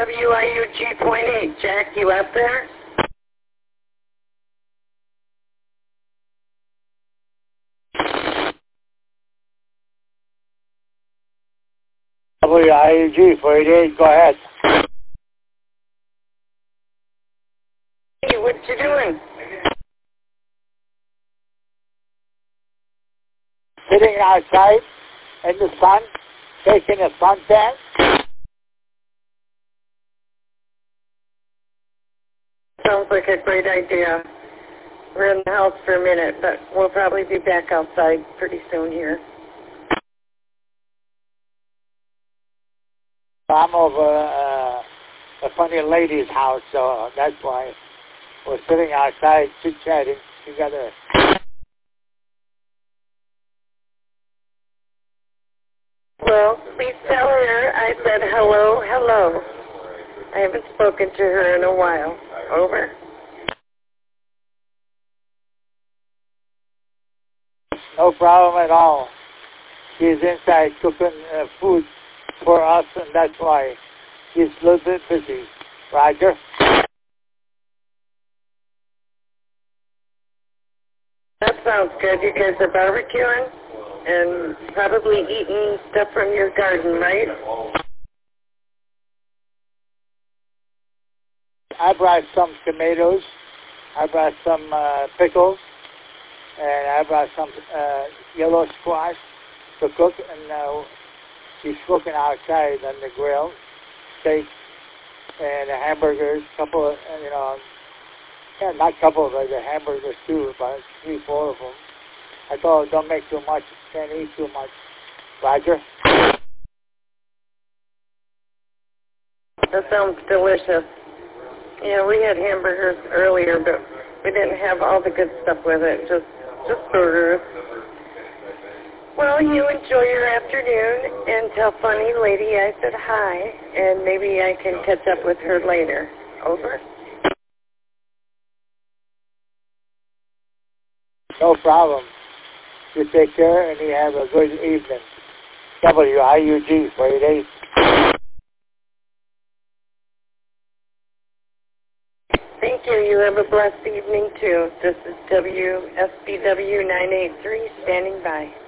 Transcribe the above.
WIUG.8. Jack, you up there? WIUG.8, go ahead. Hey, what you doing? Sitting outside in the sun, taking a suntan. Sounds like a great idea. We're in the house for a minute, but we'll probably be back outside pretty soon here. I'm over a funny lady's house, so that's why we're sitting outside chit-chatting together. Well, please tell her I said hello, hello. I haven't spoken to her in a while. Over. No problem at all. She's inside cooking food for us, and that's why she's a little bit busy. Roger? That sounds good. You guys are barbecuing and probably eating stuff from your garden, right? I brought some tomatoes. I brought some pickles. And I brought some yellow squash to cook. And she's cooking outside on the grill. Steak and hamburgers. Couple of, yeah, not couple, but the hamburgers too, about 3, 4 of them. I told her, don't make too much, can't eat too much. Roger? That sounds delicious. Yeah, we had hamburgers earlier, but we didn't have all the good stuff with it, just burgers. Well, you enjoy your afternoon, and tell Funny Lady I said hi, and maybe I can catch up with her later. Over. No problem. You take care, and you have a good evening. WIUG for 8 days. Thank you. You have a blessed evening, too. This is WSBW 983 standing by.